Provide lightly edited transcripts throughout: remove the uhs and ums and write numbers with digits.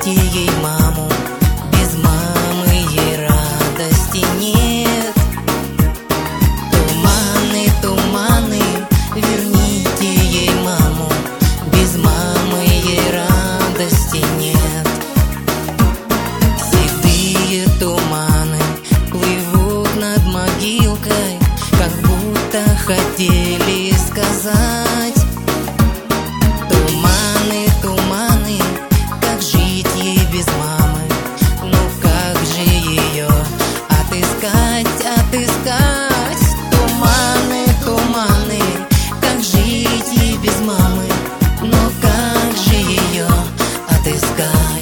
ей маму, без мамы ей радости нет. Туманы, туманы, верните ей маму, без мамы ей радости нет. Седые туманы плывут над могилкой, как будто хотели сказать: туманы, туманы, как жить ей без мамы, ну как же ее отыскать, отыскать? Туманы, туманы, как жить ей без мамы, но как же ее отыскать?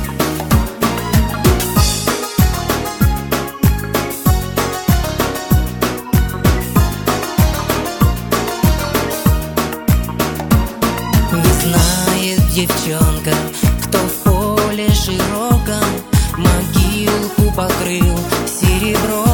Не знает девчонка, кто в поле широком могилку покрыл серебром.